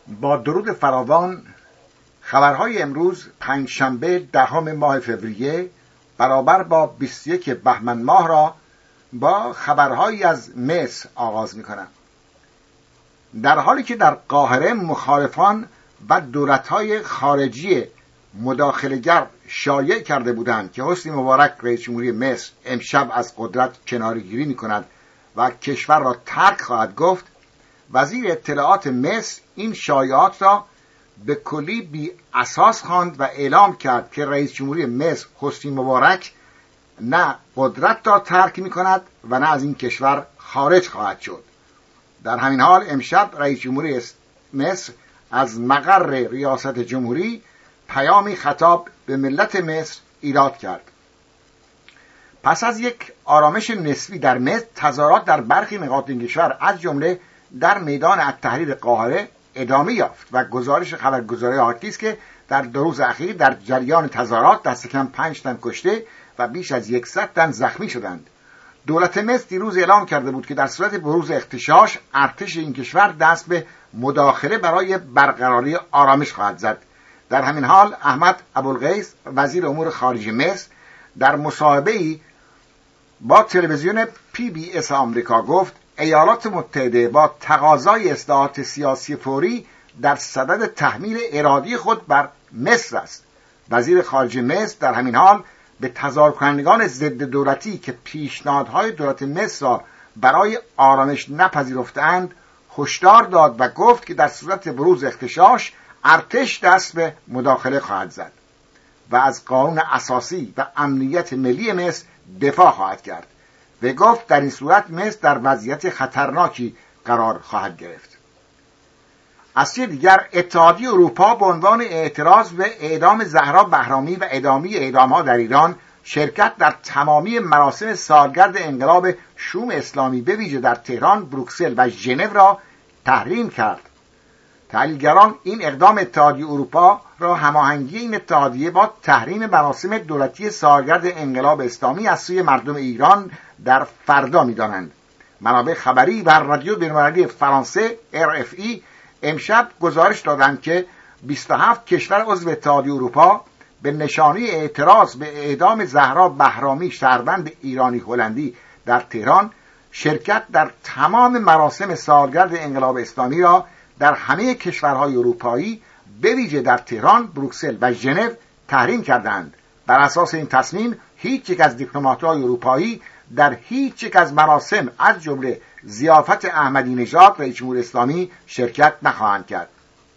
با درود فراوان، خبرهای امروز پنجشنبه 10 ماه فوریه برابر با 21 بهمن ماه را با خبرهایی از مصر آغاز می‌کنم. در حالی که در قاهره مخالفان و دولت‌های خارجی مداخله‌گر شایع کرده بودند که حسنی مبارک رئیس جمهوری مصر امشب از قدرت کناره‌گیری می‌کند و کشور را ترک خواهد گفت، وزیر اطلاعات مصر این شایعات را به کلی بی اساس خواند و اعلام کرد که رئیس جمهوری مصر حسنی مبارک نه قدرت را ترک می‌کند و نه از این کشور خارج خواهد شد. در همین حال امشب رئیس جمهوری مصر از مقر ریاست جمهوری پیامی خطاب به ملت مصر ایراد کرد. پس از یک آرامش نسبی در مصر، تظاهرات در برخی نقاط این کشور از جمله در میدان التحریر قاهره ادامه یافت و گزارش خبرگزاری آرتی است که در 2 روز اخیر در جریان تظاهرات دست کم 5 تن کشته و بیش از 100 تن زخمی شدند. دولت مصر دیروز اعلام کرده بود که در صورت بروز اغتشاش ارتش این کشور دست به مداخله برای برقراری آرامش خواهد زد. در همین حال احمد ابوالغیث وزیر امور خارجه مصر در مصاحبه‌ای با تلویزیون PBS آمریکا گفت ایالات متحده با تقاضای اصلاحات سیاسی فوری در صدد تحمیل اراده خود بر مصر است. وزیر خارجه مصر در همین حال به تظاهرکنندگان ضد دولتی که پیشنهادهای دولت مصر را برای آرامش نپذیرفتند هشدار داد و گفت که در صورت بروز اغتشاش ارتش دست به مداخله خواهد زد و از قانون اساسی و امنیت ملی مصر دفاع خواهد کرد و گفت در این صورت مصر در وضعیت خطرناکی قرار خواهد گرفت. از سوی دیگر اتحادیه اروپا به عنوان اعتراض به اعدام زهرا بهرامی و ادامه اعدام‌ها در ایران شرکت در تمامی مراسم سالگرد انقلاب شوم اسلامی به ویژه در تهران، بروکسل و ژنو را تحریم کرد. تحلیلگران این اقدام اتحادیه اروپا را هماهنگی این اتحادیه با تحریم مراسم دولتی سالگرد انقلاب اسلامی از سوی مردم ایران در فردا می‌دانند. منابع خبری و رادیو بین‌المللی فرانسه RFI امشب گزارش دادند که 27 کشور عضو اتحادیه اروپا به نشانه اعتراض به اعدام زهرا بهرامی شهروند ایرانی هلندی در تهران شرکت در تمام مراسم سالگرد انقلاب اسلامی را در همه کشورهای اروپایی به ویژه در تهران، بروکسل و ژنو تحریم کردند. بر اساس این تصمیم هیچ یک از دیپلمات‌های اروپایی در هیچ یک از مراسم از جمله ضیافت احمدی نژاد رئیس جمهوری اسلامی شرکت نخواهند کرد.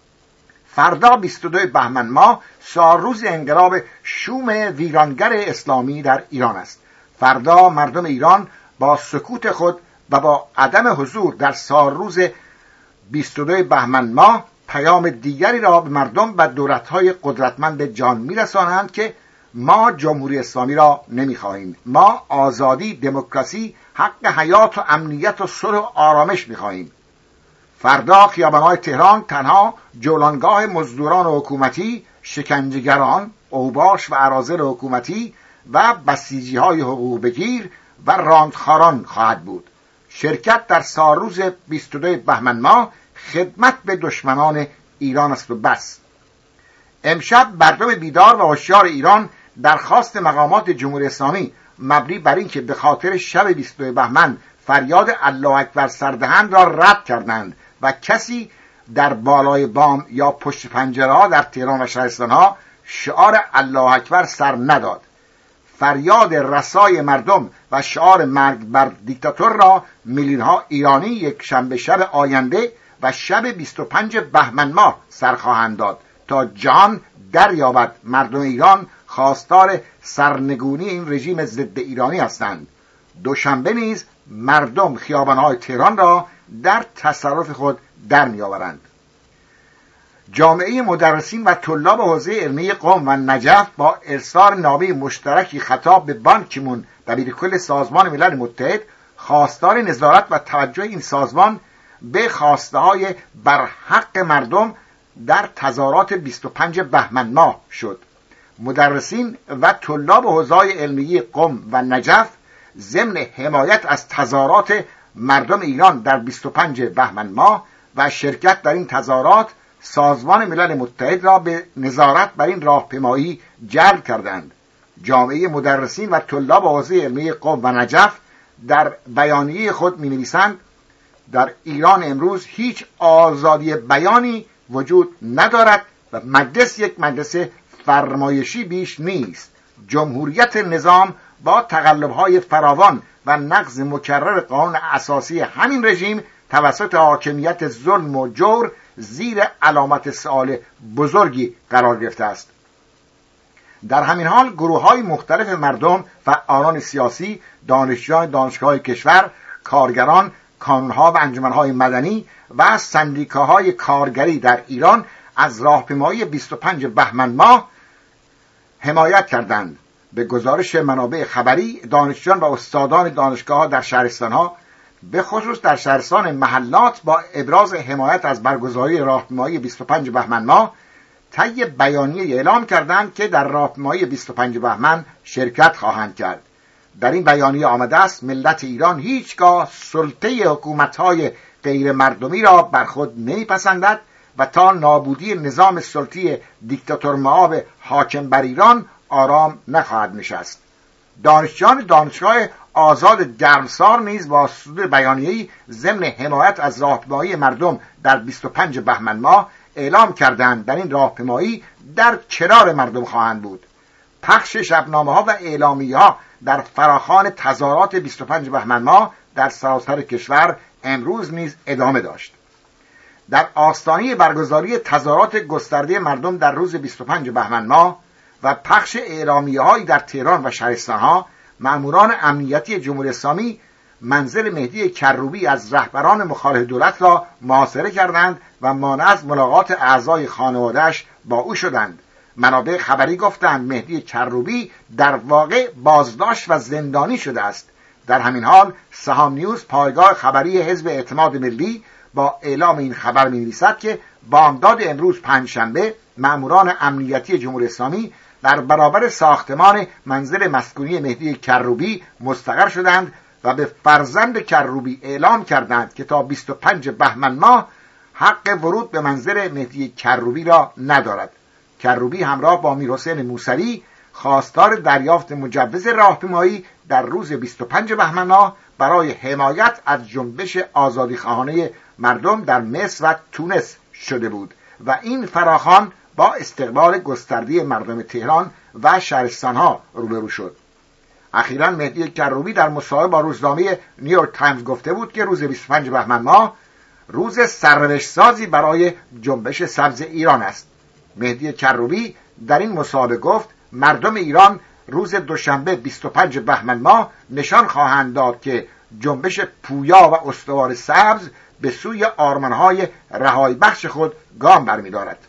فردا 22 بهمن ماه سالروز انقلاب شوم ویرانگر اسلامی در ایران است. فردا مردم ایران با سکوت خود و با عدم حضور در سالروز 22 بهمن ماه پیام دیگری را به مردم و دولت‌های قدرتمند جهان می‌رسانند که ما جمهوری اسلامی را نمی‌خواهیم. ما آزادی، دموکراسی، حق حیات و امنیت و صلح و آرامش می‌خواهیم. فردا خیابان‌های تهران تنها جولانگاه مزدوران حکومتی، شکنجهگران، اوباش و اراذل حکومتی و بسیجی‌های حقوق بگیر و راندخاران خواهد بود. شرکت در سالروز 22 بهمن ماه خدمت به دشمنان ایران است و بس. امشب مردم بیدار و هوشیار ایران درخواست مقامات جمهوری اسلامی مبنی بر اینکه به خاطر شب 22 بهمن فریاد الله اکبر سردهند را رد کردند و کسی در بالای بام یا پشت پنجره‌ها در تهران و شهرستان‌ها شعار الله اکبر سر نداد. فریاد رسای مردم و شعار مرگ بر دیکتاتور را میلیون‌ها ایرانی یک شنبه شب آینده و شب 25 بهمن ماه سر خواهند داد تا جهان دریابد مردم ایران خواستار سرنگونی این رژیم ضد ایرانی هستند. دوشنبه نیز مردم خیابان‌های تهران را در تصرف خود در می‌آورند. جامعه مدرسین و طلاب حوزه علمی قم و نجف با ارسال نامه مشترکی خطاب به بان کی مون دبیر کل سازمان ملل متحد خواستار نظارت و توجه این سازمان به خواسته‌های برحق مردم در تظاهرات 25 بهمن ماه شد. مدرسین و طلاب حوزه علمی قم و نجف ضمن حمایت از تظاهرات مردم ایران در 25 بهمن ماه و شرکت در این تظاهرات سازمان ملل متحد را به نظارت بر این راهپیمایی جلب کردند. جامعه مدرسین و طلاب حوزه علمی قم و نجف در بیانیه خود می‌نویسند در ایران امروز هیچ آزادی بیانی وجود ندارد و مجلس یک مجلس فرمایشی بیش نیست. جمهوریت نظام با تقلب‌های فراوان و نقض مکرر قانون اساسی همین رژیم توسط حاکمیت ظلم و جور زیر علامت سوال بزرگی قرار گرفته است. در همین حال گروه‌های مختلف مردم، فعالان سیاسی، دانشجویان دانشگاه‌های کشور، کارگران، کانون‌ها و انجمن‌های مدنی و سندیکاهای کارگری در ایران از راهپیمایی 25 بهمن ماه حمایت کردند. به گزارش منابع خبری، دانشجویان و استادان دانشگاه‌ها در شهرستان‌ها، به خصوص در شهرستان محلات، با ابراز حمایت از برگزاری راهپیمایی 25 بهمن ماه طی بیانیه اعلام کردند که در راهپیمایی 25 بهمن شرکت خواهند کرد. در این بیانیه آمده است ملت ایران هیچگاه سلطه حکومت‌های غیر مردمی را بر خود نمیپسندد و تا نابودی نظام سلطه‌ای دیکتاتور مآب حاکم بر ایران آرام نخواهد نشست. دانشجویان دانشگاه آزاد گرمسار نیز با صدور بیانیه‌ای ضمن حمایت از راهپیمایی مردم در 25 بهمن ماه اعلام کردند در این راهپیمایی در کنار مردم خواهند بود. پخش شبنامه‌ها و اعلامیه‌ها در فراخوان تظاهرات 25 بهمن ماه در سراسر کشور امروز نیز ادامه داشت. در آستانه برگزاری تظاهرات گسترده مردم در روز 25 بهمن ماه و پخش اعلامیه‌هایی در تهران و شهرستان‌ها، مأموران امنیتی جمهوری اسلامی منزل مهدی کروبی از رهبران مخالف دولت را محاصره کردند و مانع از ملاقات اعضای خانواده‌اش با او شدند. منابع خبری گفتند مهدی کروبی در واقع بازداشت و زندانی شده است. در همین حال سهام نیوز، پایگاه خبری حزب اعتماد ملی، با اعلام این خبر می‌نویسد که بامداد امروز پنجشنبه مأموران امنیتی جمهوری اسلامی در برابر ساختمان منزل مسکونی مهدی کروبی مستقر شدند و به فرزند کروبی اعلام کردند که تا 25 بهمن ماه حق ورود به منزل مهدی کروبی را ندارد. کروبی همراه با میرحسین موسوی خواستار دریافت مجوز راهپیمایی در روز 25 بهمن ماه برای حمایت از جنبش آزادیخواهانه مردم در مصر و تونس شده بود و این فراخوان با استقبال گسترده مردم تهران و شهرستان‌ها روبرو شد. اخیراً مهدی کروبی در مصاحبه با روزنامه نیویورک تایمز گفته بود که روز 25 بهمن ماه روز سرنوشت سازی برای جنبش سبز ایران است. مهدی کروبی در این مصاحبه گفت مردم ایران روز دوشنبه 25 بهمن ماه نشان خواهند داد که جنبش پویا و استوار سبز به سوی آرمان‌های رهایی بخش خود گام برمی‌دارد.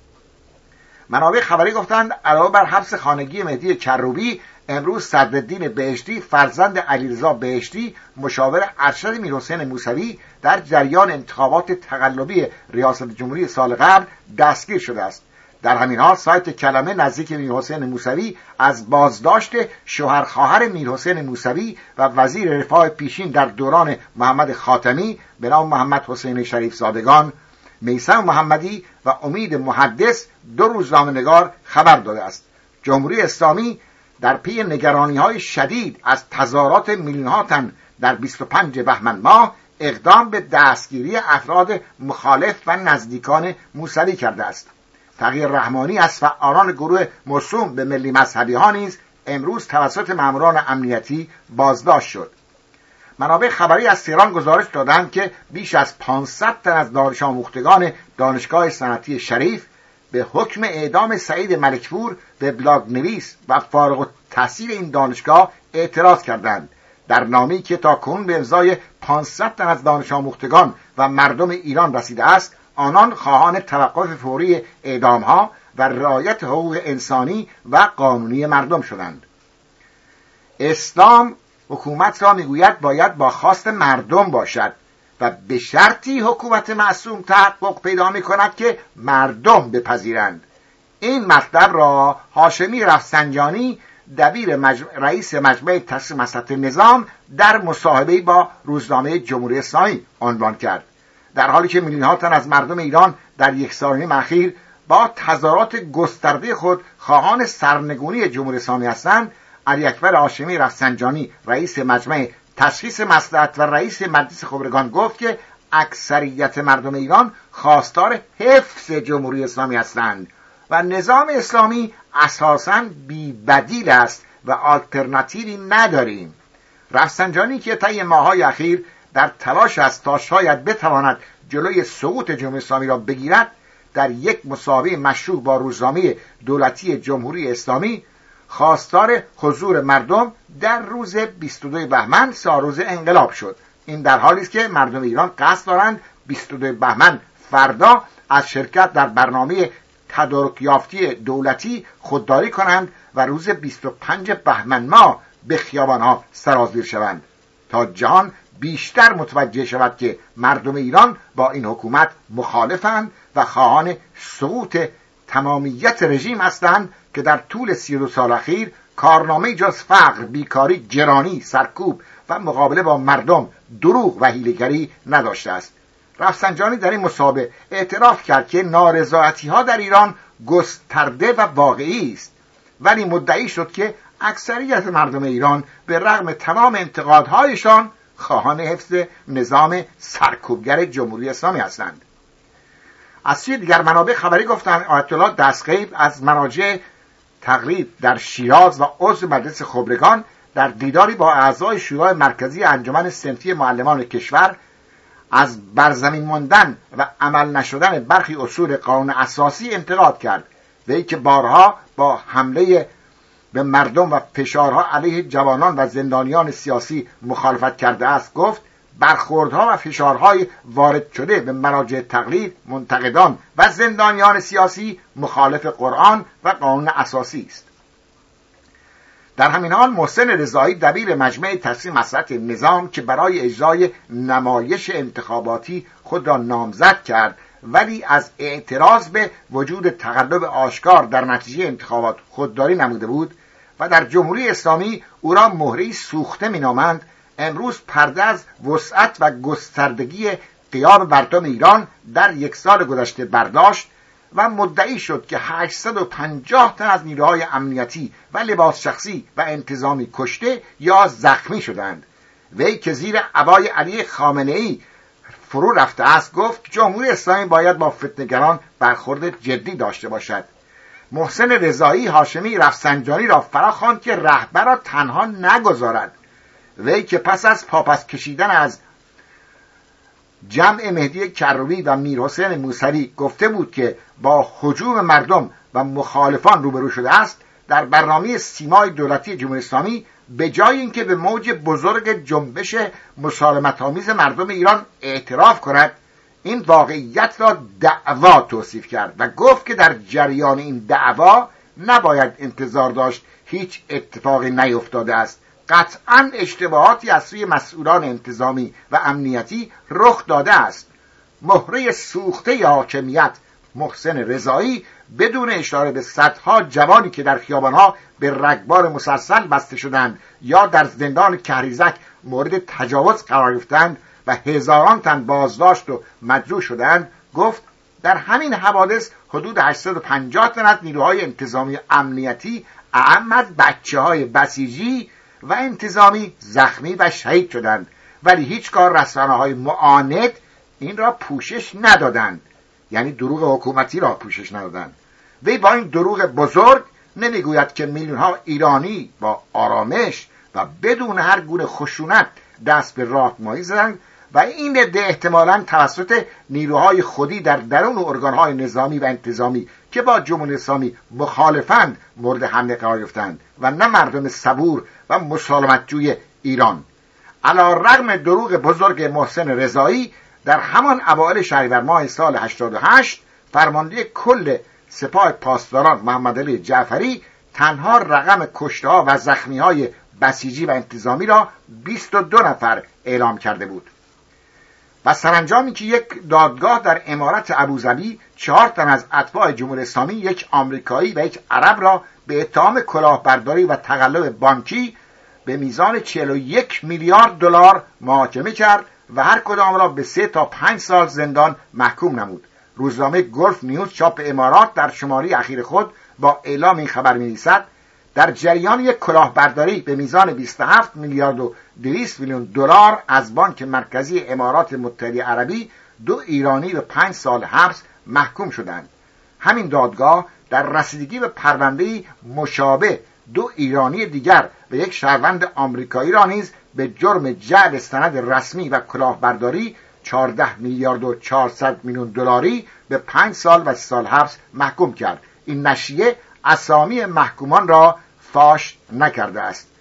منابع خبری گفتند علاوه بر حبس خانگی مهدی کروبی، امروز صدرالدین بهشتی فرزند علیرضا بهشتی مشاور ارشد میرحسین موسوی در جریان انتخابات تقلبی ریاست جمهوری سال قبل دستگیر شده است. در همین حال سایت کلمه نزدیک میرحسین موسوی از بازداشت شوهر خواهر میرحسین موسوی و وزیر رفاه پیشین در دوران محمد خاتمی به نام محمد حسین شریف زادگان، میثم محمدی و امید محدث، دو روزنامه‌نگار، خبر داده است. جمهوری اسلامی در پی نگرانی‌های شدید از تظاهرات میلیون‌ها تن در 25 بهمن ماه اقدام به دستگیری افراد مخالف و نزدیکان موسوی کرده است. تغییر رحمانی از فعالان گروه موسوم به ملی مذهبی ها نیز امروز توسط ماموران امنیتی بازداشت شد. منابع خبری از تهران گزارش دادند که بیش از 500 تن از دانش آموختگان دانشگاه صنعتی شریف به حکم اعدام سعید ملکپور به بلاگ نویس و فارغ التحصیل این دانشگاه اعتراض کردند. در نامه‌ای که تاکنون به امضای 500 تن از دانش آموختگان و مردم ایران رسیده است، آنان خواهان توقف فوری اعدام‌ها و رعایت حقوق انسانی و قانونی مردم شدند. اسلام حکومت را میگوید باید با خواست مردم باشد و به شرطی حکومت معصوم تحقق پیدا می‌کند که مردم بپذیرند. این مطلب را هاشمی رفسنجانی دبیر رئیس مجمع تأسیس مسطح نظام در مصاحبه‌ای با روزنامه جمهوری اسلامی عنوان کرد. در حالی که میلیون‌ها تن از مردم ایران در یک سال و نیم اخیر با تظاهرات گسترده خود خواهان سرنگونی جمهوری اسلامی هستند، علی اکبر هاشمی رفسنجانی رئیس مجمع تشخیص مصلحت و رئیس مجلس خبرگان گفت که اکثریت مردم ایران خواستار حفظ جمهوری اسلامی هستند و نظام اسلامی اساساً بی‌بدیل است و آلترناتیوی نداریم. رفسنجانی که طی ماه‌های اخیر در تلاش است تا شاید بتواند جلوی سقوط جمهوری اسلامی را بگیرد، در یک مصاحبه مشروع با روزنامه دولتی جمهوری اسلامی خواستار حضور مردم در روز 22 بهمن سالروز انقلاب شد. این در حالی است که مردم ایران قصد دارند 22 بهمن فردا از شرکت در برنامه تدارک یافتی دولتی خودداری کنند و روز 25 بهمن ماه به خیابانها سرازیر شوند تا جهان بیشتر متوجه شود که مردم ایران با این حکومت مخالفند و خواهان سقوط تمامیت رژیم هستند که در طول 32 سال اخیر کارنامه جز فقر، بیکاری، گرانی، سرکوب و مقابله با مردم، دروغ و حیله‌گری نداشته است. رفسنجانی در این مصاحبه اعتراف کرد که نارضایتی‌ها در ایران گسترده و واقعی است، ولی مدعی شد که اکثریت مردم ایران به رغم تمام انتقادهایشان خواهان حفظ نظام سرکوبگر جمهوری اسلامی هستند. از سوی دیگر منابع خبری گفتند آیت الله دستغیب از مراجع تقلید در شیراز و عضو مجلس خبرگان در دیداری با اعضای شورای مرکزی انجمن صنفی معلمان کشور از برزمین ماندن و عمل نشدن برخی اصول قانون اساسی انتقاد کرد. وی که بارها با حمله به مردم و فشارها علیه جوانان و زندانیان سیاسی مخالفت کرده است، گفت برخوردها و فشارهای وارد شده به مراجع تقلید، منتقدان و زندانیان سیاسی مخالف قرآن و قانون اساسی است. در همین حال محسن رضایی دبیر مجمع تشخیص مصلحت نظام که برای اجرای نمایش انتخاباتی خود را نامزد کرد ولی از اعتراض به وجود تقلب آشکار در نتیجه انتخابات خودداری نموده بود و در جمهوری اسلامی او را مهره‌ای سوخته مینامند، امروز پرده از وسعت و گستردگی قیام مردم ایران در یک سال گذشته برداشت و مدعی شد که 850 تن از نیروهای امنیتی و لباس شخصی و انتظامی کشته یا زخمی شدند. وی که زیر عبای علی خامنه‌ای فرو رفته است گفت جمهوری اسلامی باید با فتنه‌گران برخورد جدی داشته باشد. محسن رضایی هاشمی رفسنجانی را فراخواند که رهبر را تنها نگذارد. وی که پس از پاپس کشیدن از جمع مهدی کروبی و میرحسین موسوی گفته بود که با هجوم مردم و مخالفان روبرو شده است، در برنامه سیمای دولتی جمهوری اسلامی به جای اینکه به موج بزرگ جنبش مسالمت‌آمیز مردم ایران اعتراف کند، این واقعیت را دعوا توصیف کرد و گفت که در جریان این دعوا نباید انتظار داشت هیچ اتفاقی نیفتاده است. قطعاً اشتباهاتی از سوی مسئولان انتظامی و امنیتی رخ داده است. مهره سوخته حاکمیت محسن رضایی بدون اشاره به صدها جوانی که در خیابانها به رگبار مسلسل بسته شدند یا در زندان کهریزک مورد تجاوز قرار گرفتند و هزاران تن بازداشت و مجروح شدند، گفت در همین حوادث حدود 850 تن از نیروهای انتظامی امنیتی اعم از بچه‌های بسیجی و انتظامی زخمی و شهید شدند، ولی هیچگاه رسانه‌های معاند این را پوشش ندادند، یعنی دروغ حکومتی را پوشش ندادند. وی با این دروغ بزرگ نمیگوید که میلیون‌ها ایرانی با آرامش و بدون هر گونه خشونت دست به راهپیمایی زدند و این عده احتمالاً توسط نیروهای خودی در درون ارگان‌های نظامی و انتظامی که با جمهوری اسلامی مخالفند مورد حمله قرار گرفتند و نه مردم صبور و مسالمت‌جوی ایران. علی رغم دروغ بزرگ محسن رضایی، در همان اوایل شهریور ماه سال 88 فرمانده کل سپاه پاسداران محمد علی جعفری تنها رقم کشته‌ها و زخمی‌های بسیجی و انتظامی را 22 نفر اعلام کرده بود. و سرانجامی که یک دادگاه در امارت ابوظبی 4 تن از اتباع جمهوری اسلامی، یک آمریکایی و یک عرب را به اتهام کلاهبرداری و تقلب بانکی به میزان 41 میلیارد دلار محاکمه کرد و هر کدام را به 3 تا 5 سال زندان محکوم نمود. روزنامه گلف نیوز چاپ امارات در شماره اخیر خود با اعلام این خبر می‌نویسد: در جریان یک کلاهبرداری به میزان 27 میلیارد و 200 میلیون دلار از بانک مرکزی امارات متحده عربی 2 ایرانی به 5 سال حبس محکوم شدند. همین دادگاه در رسیدگی به پرونده‌ای مشابه 2 ایرانی دیگر و یک شهروند آمریکایی را نیز به جرم جعل سند رسمی و کلاهبرداری 14 میلیارد و 400 میلیون دلاری به 5 سال و 3 سال حبس محکوم کرد. این نشریه اسامی محکومان را فاش نکرده است.